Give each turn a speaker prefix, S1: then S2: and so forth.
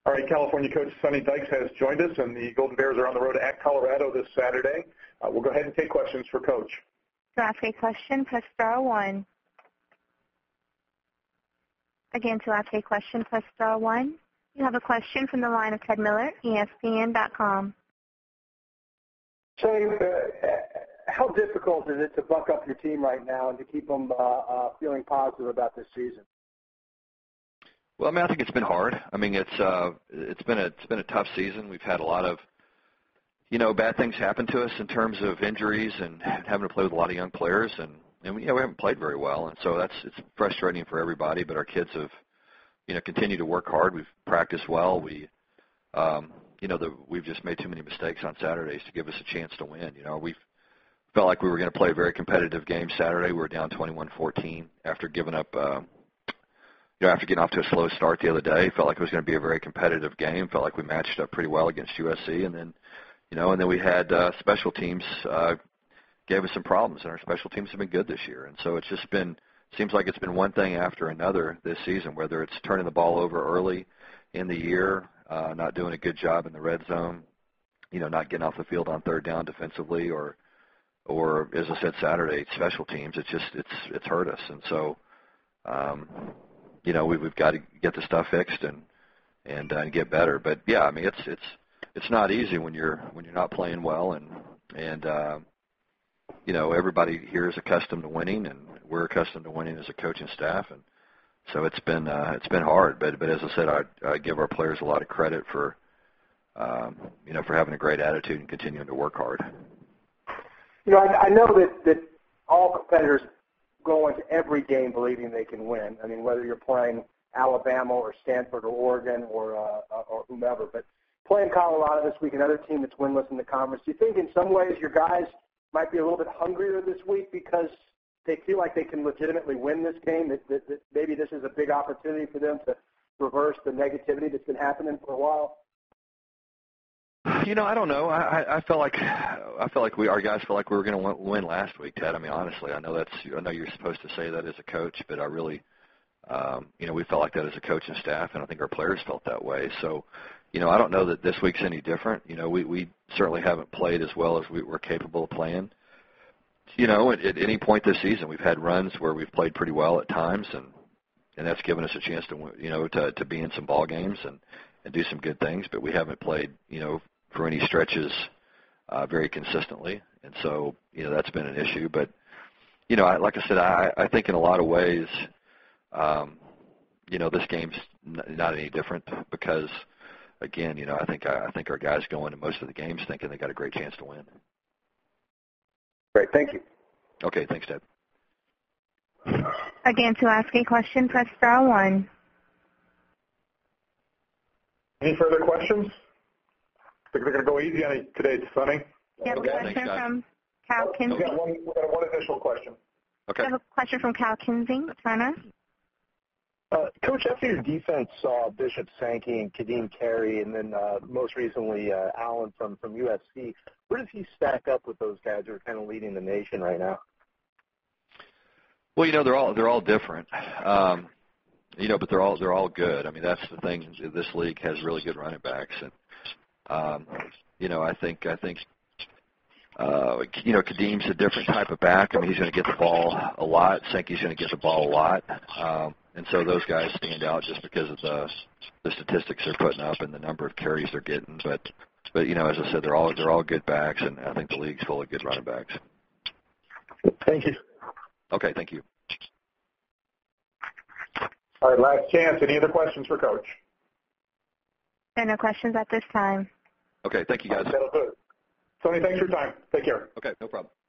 S1: All right, California coach Sonny Dykes has joined us, and the Golden Bears are on the road at Colorado this Saturday. We'll go ahead and take questions for Coach.
S2: To ask a question, press star 1. Again, to ask a question, press star 1. You have a question from the line of Ted Miller, ESPN.com.
S3: Shane, how difficult is it to buck up your team right now and to keep them feeling positive about this season?
S4: Well, I mean, I think it's been hard. I mean, it's been a tough season. We've had a lot of, bad things happen to us in terms of injuries and having to play with a lot of young players, and we haven't played very well, and so it's frustrating for everybody. But our kids have, continued to work hard. We've practiced well. We've just made too many mistakes on Saturdays to give us a chance to win. We felt like we were going to play a very competitive game Saturday. We were down 21-14 after giving up. After getting off to a slow start the other day, felt like it was going to be a very competitive game. Felt like we matched up pretty well against USC, and then we had special teams gave us some problems, and our special teams have been good this year. And so it's just seems like it's been one thing after another this season, whether it's turning the ball over early in the year, not doing a good job in the red zone, not getting off the field on third down defensively, or as I said Saturday, special teams. It's hurt us, and so. We've got to get the stuff fixed and get better. But yeah, I mean it's not easy when you're not playing well, and everybody here is accustomed to winning, and we're accustomed to winning as a coaching staff, and so it's been hard. But as I said, I give our players a lot of credit for for having a great attitude and continuing to work hard.
S3: I know that all competitors go into every game believing they can win. I mean, whether you're playing Alabama or Stanford or Oregon or whomever. But playing Colorado this week, another team that's winless in the conference, do you think in some ways your guys might be a little bit hungrier this week because they feel like they can legitimately win this game, that maybe this is a big opportunity for them to reverse the negativity that's been happening for a while?
S4: I don't know. I felt like our guys felt like we were going to win last week, Ted. I mean, honestly, I know you're supposed to say that as a coach, but I really, we felt like that as a coaching staff, and I think our players felt that way. So, I don't know that this week's any different. We certainly haven't played as well as we were capable of playing. At any point this season, we've had runs where we've played pretty well at times, and that's given us a chance to be in some ball games and do some good things. But we haven't played, for any stretches very consistently, and so that's been an issue. But like I said, I think in a lot of ways, this game's not any different because, again, I think our guys go into most of the games thinking they got a great chance to win.
S3: Great, thank you.
S4: Okay, thanks, Ted.
S2: Again, to ask a question, press star 1.
S1: Any further questions? I think they're going to go easy on you today, Sonny.
S2: We have a question from Cal Kinsey.
S1: We got one additional question.
S4: Okay.
S2: We have a question from Cal Kinsey. Turner.
S5: Coach, after your defense saw Bishop Sankey and Kadeem Carey, and then most recently Allen from USC, where does he stack up with those guys who are kind of leading the nation right now?
S4: Well, they're all different. But they're all good. I mean, that's the thing. This league has really good running backs, and I think Kadeem's a different type of back. I mean, he's going to get the ball a lot. Sankey's going to get the ball a lot, and so those guys stand out just because of the statistics they're putting up and the number of carries they're getting. But as I said, they're all good backs, and I think the league's full of good running backs.
S5: Thank you.
S4: Okay, thank you.
S1: All right, last chance. Any other questions for Coach?
S2: There are no questions at this time.
S4: Okay, thank you, guys.
S1: That'll do it. Sonny, thanks for your time. Take care.
S4: Okay, no problem.